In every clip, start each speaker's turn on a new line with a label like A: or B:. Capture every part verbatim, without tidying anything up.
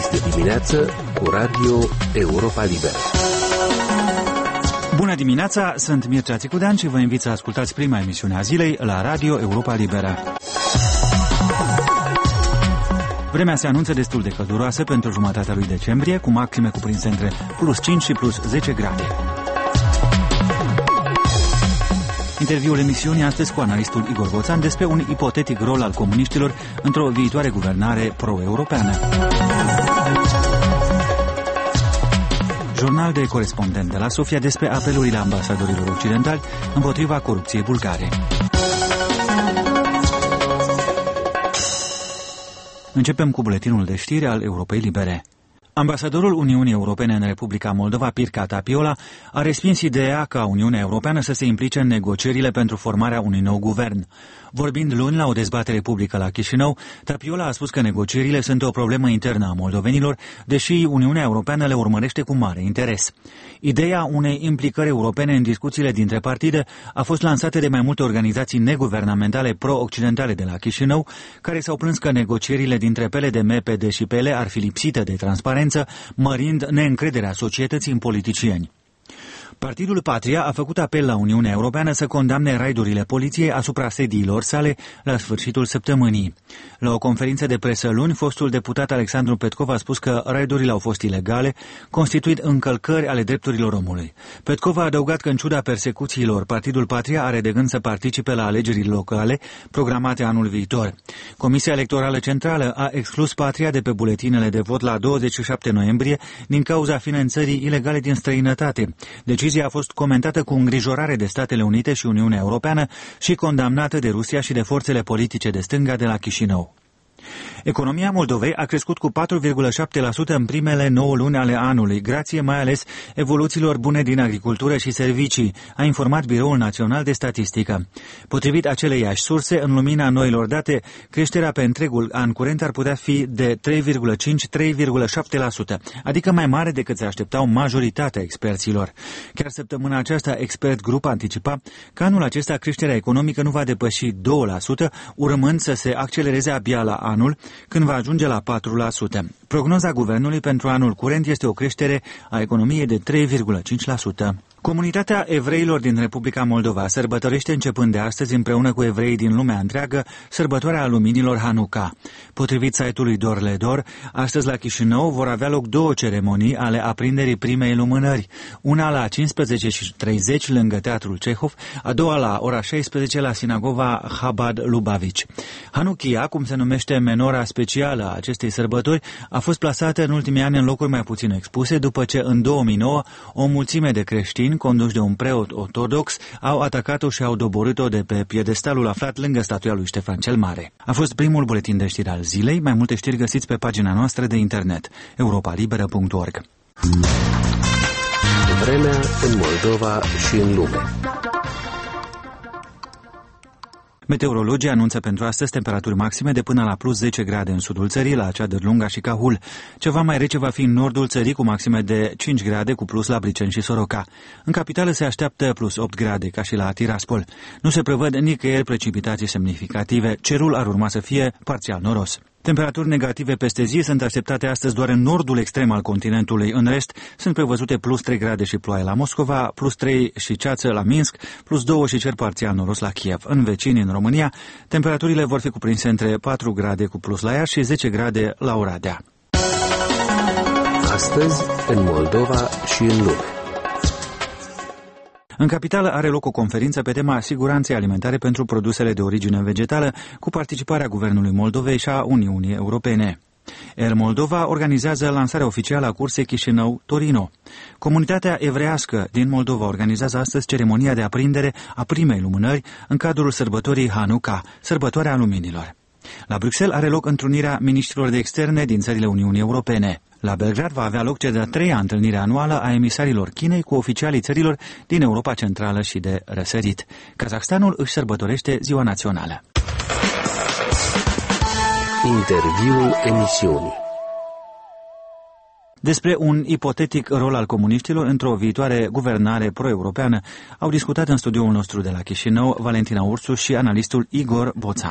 A: Este dimineață cu Radio Europa Liberă.
B: Bună dimineața, sunt Mircea Țicudean și vă invit să ascultați prima emisiune a zilei la Radio Europa Liberă. Vremea se anunță destul de călduroasă pentru jumătatea lui decembrie, cu maxime cuprinse între plus cinci și plus zece grade. Interviul emisiunii astăzi cu analistul Igor Boțan despre un ipotetic rol al comuniștilor într-o viitoare guvernare pro-europeană. Jurnal de corespondent de la Sofia despre apelurile ambasadorilor occidentali împotriva corupției bulgare. Începem cu buletinul de știri al Europei Libere. Ambasadorul Uniunii Europene în Republica Moldova, Pirca Tapiola, a respins ideea ca Uniunea Europeană să se implice în negocierile pentru formarea unui nou guvern. Vorbind luni la o dezbatere publică la Chișinău, Tapiola a spus că negocierile sunt o problemă internă a moldovenilor, deși Uniunea Europeană le urmărește cu mare interes. Ideea unei implicări europene în discuțiile dintre partide a fost lansată de mai multe organizații neguvernamentale pro-occidentale de la Chișinău, care s-au plâns că negocierile dintre P L D M, P D și P L ar fi lipsite de transparență, mărind neîncrederea societății în politicieni. Partidul Patria a făcut apel la Uniunea Europeană să condamne raidurile poliției asupra sediilor sale la sfârșitul săptămânii. La o conferință de presă luni, fostul deputat Alexandru Petkov a spus că raidurile au fost ilegale, constituind încălcări ale drepturilor omului. Petkov a adăugat că, în ciuda persecuțiilor, Partidul Patria are de gând să participe la alegerile locale programate anul viitor. Comisia Electorală Centrală a exclus Patria de pe buletinele de vot la douăzeci și șapte noiembrie din cauza finanțării ilegale din străinătate. Decizia a fost comentată cu îngrijorare de Statele Unite și Uniunea Europeană și condamnată de Rusia și de forțele politice de stânga de la Chișinău. Economia Moldovei a crescut cu patru virgulă șapte la sută în primele nouă luni ale anului, grație mai ales evoluțiilor bune din agricultură și servicii, a informat Biroul Național de Statistică. Potrivit aceleiași surse, în lumina noilor date, creșterea pe întregul an curent ar putea fi de trei virgulă cinci - trei virgulă șapte la sută, adică mai mare decât se așteptau majoritatea experților. Chiar săptămâna aceasta, Expert Group anticipa că anul acesta creșterea economică nu va depăși doi la sută, urmând să se accelereze abia la anul, când va ajunge la patru la sută. Prognoza guvernului pentru anul curent este o creștere a economiei de trei virgulă cinci la sută. Comunitatea evreilor din Republica Moldova sărbătorește începând de astăzi împreună cu evreii din lumea întreagă sărbătoarea luminilor Hanukkah. Potrivit site-ului Dor-le-Dor, astăzi la Chișinău vor avea loc două ceremonii ale aprinderii primei lumânări, una la cincisprezece și treizeci lângă Teatrul Cehov, a doua la ora șaisprezece la Sinagova Chabad Lubavitch. Hanukkah, cum se numește menora specială a acestei sărbători, a fost plasată în ultimii ani în locuri mai puțin expuse, după ce în două mii nouă o mulțime de creștini conduși de un preot ortodox au atacat-o și au doborât-o de pe piedestalul aflat lângă statuia lui Ștefan cel Mare. A fost primul buletin de știri al zilei. Mai multe știri găsiți pe pagina noastră de internet europa liberă punct org.
A: Vremea în Moldova și în lume.
B: Meteorologii anunță pentru astăzi temperaturi maxime de până la plus zece grade în sudul țării, la Ceadăr-Lunga și Cahul. Ceva mai rece va fi în nordul țării, cu maxime de cinci grade, cu plus la Briceni și Soroca. În capitală se așteaptă plus opt grade, ca și la Tiraspol. Nu se prevăd nicăieri precipitații semnificative. Cerul ar urma să fie parțial noros. Temperaturi negative peste zi sunt așteptate astăzi doar în nordul extrem al continentului. În rest, sunt prevăzute plus trei grade și ploaie la Moscova, plus trei și ceață la Minsk, plus doi și cer parțial noros la Kiev. În vecini, în România, temperaturile vor fi cuprinse între patru grade cu plus la Iași și zece grade la Oradea.
A: Astăzi, în Moldova și în lume.
B: În capitală are loc o conferință pe tema siguranței alimentare pentru produsele de origine vegetală, cu participarea Guvernului Moldovei și a Uniunii Europene. Air Moldova organizează lansarea oficială a cursei Chișinău-Torino. Comunitatea evreiască din Moldova organizează astăzi ceremonia de aprindere a primei lumânări în cadrul sărbătorii Hanukkah, sărbătoarea luminilor. La Bruxelles are loc întrunirea miniștrilor de externe din țările Uniunii Europene. La Belgrad va avea loc cea de-a treia întâlnire anuală a emisarilor Chinei cu oficialii țărilor din Europa Centrală și de Răsărit. Kazahstanul își sărbătorește ziua națională.
A: Interviul emisiunii.
B: Despre un ipotetic rol al comuniștilor într-o viitoare guvernare pro-europeană au discutat în studioul nostru de la Chișinău Valentina Ursu și analistul Igor Boțan.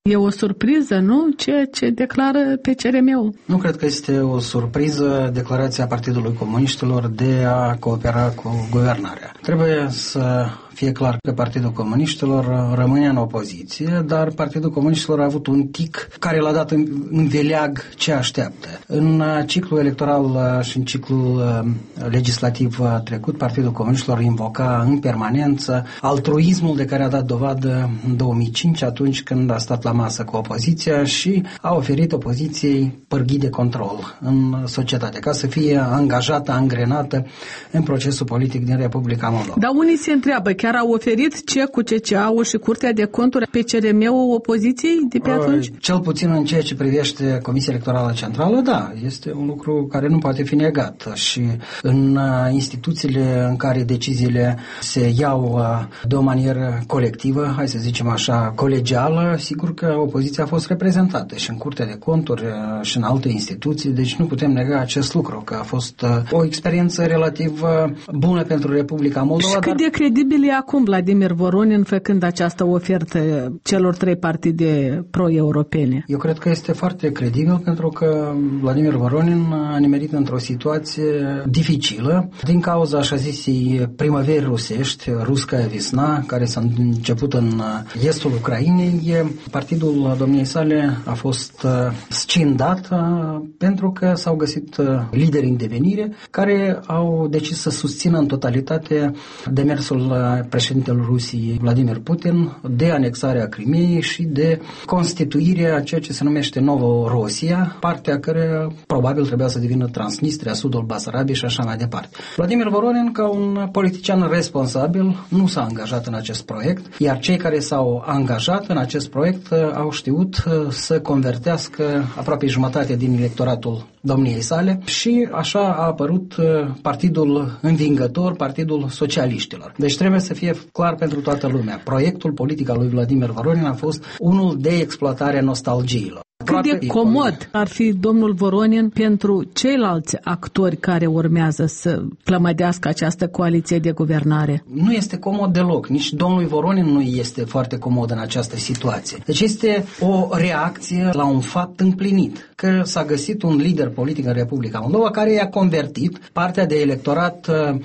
C: E o surpriză, nu? Ceea ce declară P C R M-ul.
D: Nu cred că este o surpriză declarația Partidului Comuniștilor de a coopera cu guvernarea. Trebuie să fie clar că Partidul Comuniștilor rămâne în opoziție, dar Partidul Comuniștilor a avut un tic care l-a dat în, în veleag ce așteaptă. În ciclul electoral și în ciclul legislativ trecut, Partidul Comuniștilor invoca în permanență altruismul de care a dat dovadă în două mii cinci, atunci când a stat la masă cu opoziția și a oferit opoziției pârghii de control în societate, ca să fie angajată, angrenată în procesul politic din Republica Moldova.
C: Dar unii se întreabă, chiar au oferit ce cu C C A-ul și Curtea de Conturi P C R M-ul opoziției de pe atunci?
D: Cel puțin în ceea ce privește Comisia Electorală Centrală, da, este un lucru care nu poate fi negat și în instituțiile în care deciziile se iau de o manieră colectivă, hai să zicem așa, colegială, sigur că opoziția a fost reprezentată și în Curtea de Conturi și în alte instituții, deci nu putem nega acest lucru, că a fost o experiență relativ bună pentru Republica Moldova.
C: Și cât de credibil e acum Vladimir Voronin făcând această ofertă celor trei partide pro-europene?
D: Eu cred că este foarte credibil pentru că Vladimir Voronin a nimerit într-o situație dificilă din cauza așa zisei primăveri rusești, Rusca Visna, care s-a început în estul Ucrainei. Partidul domniei sale a fost scindat pentru că s-au găsit lideri în devenire care au decis să susțină în totalitate demersul președintelui Rusiei Vladimir Putin de anexarea Crimeei și de constituirea ceea ce se numește Novorosia, partea care probabil trebuia să devină Transnistria, sudul Basarabiei și așa mai departe. Vladimir Voronin, ca un politician responsabil, nu s-a angajat în acest proiect, iar cei care s-au angajat în acest proiect au știut să convertească aproape jumătate din electoratul domniei sale și așa a apărut partidul învingător, Partidul Socialiștilor. Deci trebuie să fie clar pentru toată lumea. Proiectul politic al lui Vladimir Voronin a fost unul de exploatare a nostalgiilor.
C: Cât de comod ar fi domnul Voronin pentru ceilalți actori care urmează să plămădească această coaliție de guvernare?
D: Nu este comod deloc. Nici domnului Voronin nu este foarte comod în această situație. Deci este o reacție la un fapt împlinit, că s-a găsit un lider politic în Republica Moldova care i-a convertit partea de electorat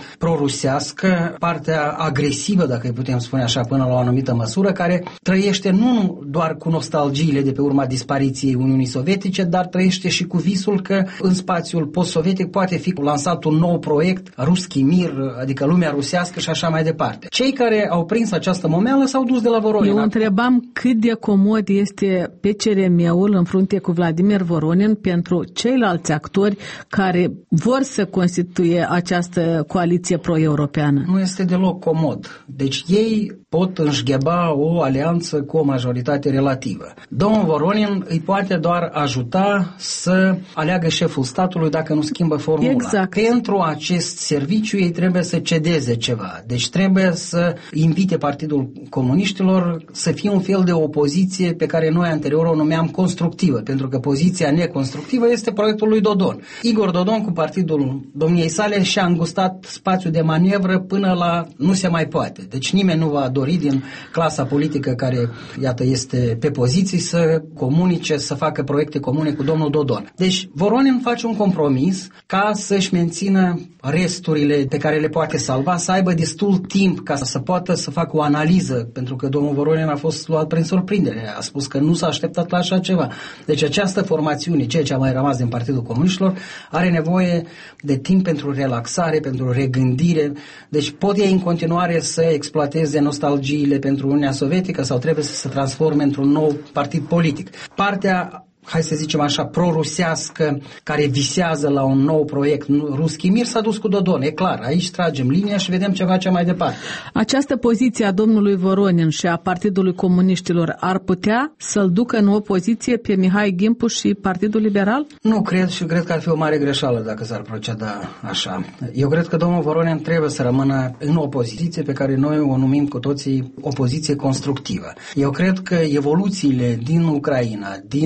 D: prorusească, partea agresivă, dacă îi putem spune așa, până la o anumită măsură, care trăiește nu doar cu nostalgiile de pe urma dispariției Uniunii Sovietice, dar trăiește și cu visul că în spațiul post-sovietic poate fi lansat un nou proiect, Ruski Mir, adică lumea rusească și așa mai departe. Cei care au prins această momeală s-au dus de la Voronin.
C: Eu întrebam cât de comod este P C R M-ul în frunte cu Vladimir Voronin pentru ceilalți actori care vor să constituie această coaliție pro-europeană.
D: Nu este deloc comod. Deci ei pot înșgheba o alianță cu o majoritate relativă. Domnul Voronin îi poate doar ajuta să aleagă șeful statului dacă nu schimbă formula.
C: Exact.
D: Pentru acest serviciu ei trebuie să cedeze ceva. Deci trebuie să invite Partidul Comuniștilor să fie un fel de opoziție pe care noi anterior o numeam constructivă, pentru că poziția neconstructivă este proiectul lui Dodon. Igor Dodon cu partidul domniei sale și-a îngustat spațiul de manevră până la nu se mai poate. Deci nimeni nu va dori din clasa politică care, iată, este pe poziții să comunice, să facă proiecte comune cu domnul Dodon. Deci Voronin face un compromis ca să-și mențină resturile pe care le poate salva, să aibă destul timp ca să poată să facă o analiză, pentru că domnul Voronin a fost luat prin surprindere. A spus că nu s-a așteptat la așa ceva. Deci această formațiune, ceea ce a mai rămas din Partidul Comuniștilor, are nevoie de timp pentru relaxare, pentru regândire. Deci pot ei în continuare să exploateze nostalgiile pentru Uniunea Sovietică sau trebuie să se transforme într-un nou partid politic. Partea, hai să zicem așa, prorusească, care visează la un nou proiect Ruski Mir, s-a dus cu Dodon. E clar, aici tragem linia și vedem ce face mai departe.
C: Această poziție a domnului Voronin și a Partidului Comuniștilor ar putea să-l ducă în opoziție pe Mihai Gimpu și Partidul Liberal?
D: Nu cred și cred că ar fi o mare greșeală dacă s-ar proceda așa. Eu cred că domnul Voronin trebuie să rămână în opoziție pe care noi o numim cu toții opoziție constructivă. Eu cred că evoluțiile din Ucraina, din Federația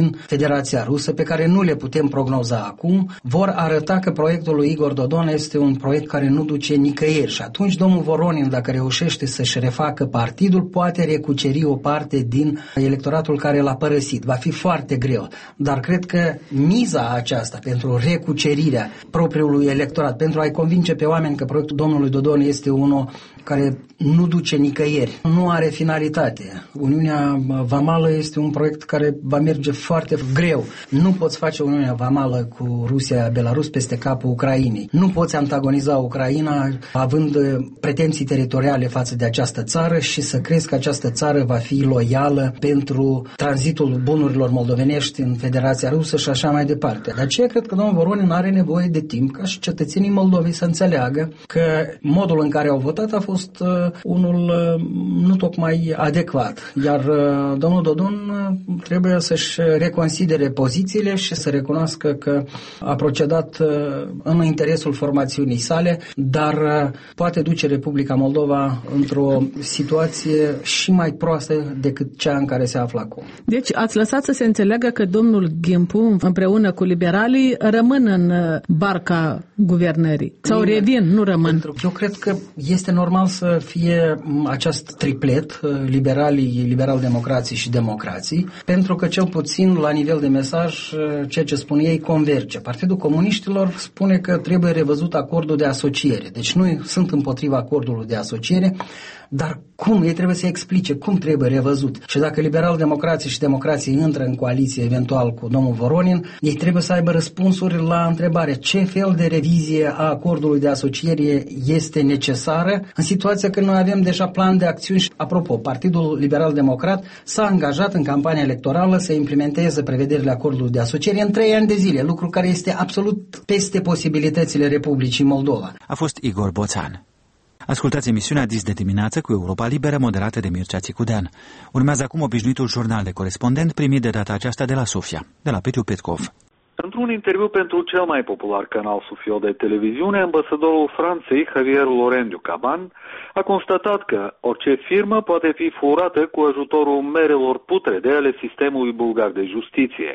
D: Federația Rusă, pe care nu le putem prognoza acum, vor arăta că proiectul lui Igor Dodon este un proiect care nu duce nicăieri. Și atunci domnul Voronin, dacă reușește să-și refacă partidul, poate recuceri o parte din electoratul care l-a părăsit. Va fi foarte greu, dar cred că miza aceasta pentru recucerirea propriului electorat, pentru a-i convinge pe oameni că proiectul domnului Dodon este unul care nu duce nicăieri, nu are finalitate. Uniunea Vamală este un proiect care va merge foarte greu. Nu poți face Uniunea Vamală cu Rusia, Belarus peste capul Ucrainei. Nu poți antagoniza Ucraina având pretenții teritoriale față de această țară și să crezi că această țară va fi loială pentru tranzitul bunurilor moldovenești în Federația Rusă și așa mai departe. De aceea cred că domnul Voronin are nevoie de timp ca și cetățenii Moldovei să înțeleagă că modul în care au votat a fost uh, unul uh, nu tocmai adecvat. Iar uh, domnul Dodon uh, trebuie să-și reconsidere pozițiile și să recunoască că a procedat uh, în interesul formațiunii sale, dar uh, poate duce Republica Moldova într-o situație și mai proastă decât cea în care se află acum.
C: Deci ați lăsat să se înțeleagă că domnul Ghimpu, împreună cu liberalii, rămân în barca guvernării sau
D: Bine,
C: revin, nu rămân.
D: Eu cred că este normal să fie acest triplet, liberalii, liberal-democrații și democrații, pentru că cel puțin la nivel de mesaj, ceea ce spun ei converge. Partidul Comuniștilor spune că trebuie revăzut acordul de asociere. Deci nu sunt împotriva acordului de asociere, dar cum? Ei trebuie să explice cum trebuie revăzut. Și dacă liberal-democrații și democrații intră în coaliție eventual cu domnul Voronin, ei trebuie să aibă răspunsuri la întrebare ce fel de revizie a acordului de asociere este necesară în situația când noi avem deja plan de acțiuni. Și, apropo, Partidul Liberal-Democrat s-a angajat în campania electorală să implementeze prevederile acordului de asociere în trei ani de zile, lucru care este absolut peste posibilitățile Republicii Moldova.
B: A fost Igor Boțan. Ascultați emisiunea Dis de dimineață cu Europa Liberă, moderată de Mircea Țicudean. Urmează acum obișnuitul jurnal de corespondent primit de data aceasta de la Sofia, de la Petru Petkov.
E: Într-un interviu pentru cel mai popular canal Sofio de televiziune, ambasadorul Franței, Javier Lorendiu Caban, a constatat că orice firmă poate fi furată cu ajutorul merelor putrede ale sistemului bulgar de justiție.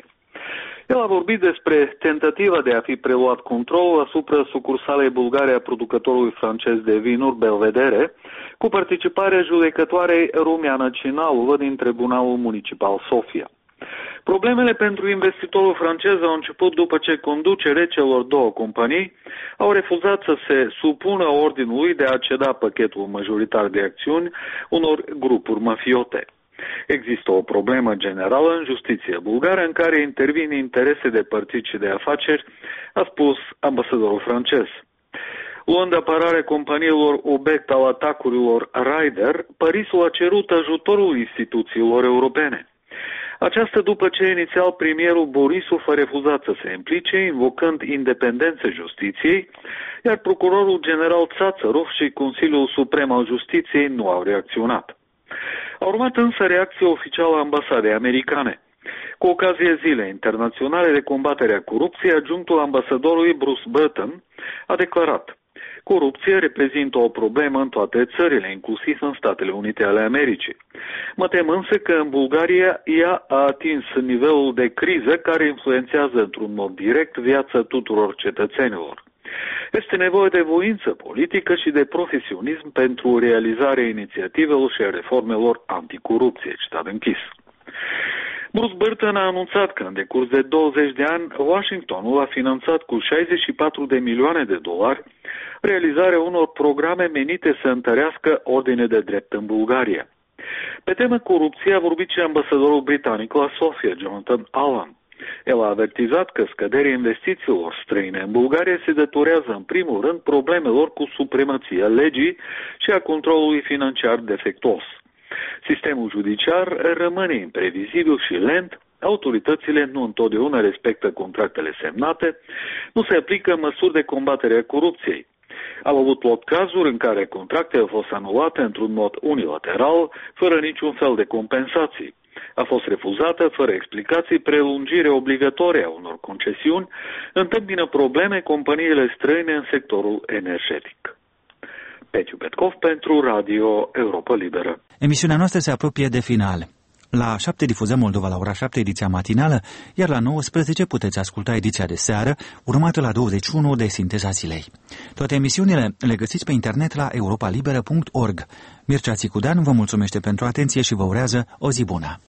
E: El a vorbit despre tentativa de a fi preluat controlul asupra sucursalei bulgare a producătorului francez de vinuri Belvedere, cu participarea judecătoarei Rumiana Cinalovă din Tribunalul Municipal Sofia. Problemele pentru investitorul francez au început după ce conducerea celor două companii au refuzat să se supună ordinului de a ceda pachetul majoritar de acțiuni unor grupuri mafiote. Există o problemă generală în justiția bulgară în care intervin interese de părți și de afaceri, a spus ambasadorul francez. Luând apărare companiilor obiect al atacurilor Ryder, Parisul a cerut ajutorul instituțiilor europene. Aceasta după ce inițial premierul Borisov a refuzat să se implice, invocând independența justiției, iar procurorul general Țațărov și Consiliul Suprem al Justiției nu au reacționat. A urmat însă reacția oficială a ambasadei americane. Cu ocazia Zilei Internaționale de Combatere a Corupției, adjunctul ambasadorului Bruce Burton a declarat: corupția reprezintă o problemă în toate țările, inclusiv în Statele Unite ale Americii. Mă tem însă că în Bulgaria ea a atins nivelul de criză care influențează într-un mod direct viața tuturor cetățenilor. Este nevoie de voință politică și de profesionism pentru realizarea inițiativelor și a reformelor anticorupție, citat închis. Bruce Burton a anunțat că în decurs de douăzeci de ani Washingtonul a finanțat cu șaizeci și patru de milioane de dolari realizarea unor programe menite să întărească ordine de drept în Bulgaria. Pe temă corupție a vorbit și ambasadorul britanic la Sofia, Jonathan Allen. El a avertizat că scăderea investițiilor străine în Bulgaria se datorează în primul rând problemelor cu supremația legii și a controlului financiar defectuos. Sistemul judiciar rămâne imprevizibil și lent, autoritățile nu întotdeauna respectă contractele semnate, nu se aplică măsuri de combatere a corupției. Au avut loc cazuri în care contractele au fost anulate într-un mod unilateral, fără niciun fel de compensații. A fost refuzată, fără explicații, prelungire obligatorie a unor concesiuni, întâmpină probleme companiile străine în sectorul energetic. Petru Petkov pentru Radio Europa Liberă.
B: Emisiunea noastră se apropie de final. La șapte difuzăm Moldova la ora șapte, ediția matinală, iar la nouăsprezece puteți asculta ediția de seară, urmată la douăzeci și unu de Sinteza Zilei. Toate emisiunile le găsiți pe internet la europa liberă punct org. Mircea Țicudean vă mulțumește pentru atenție și vă urează o zi bună.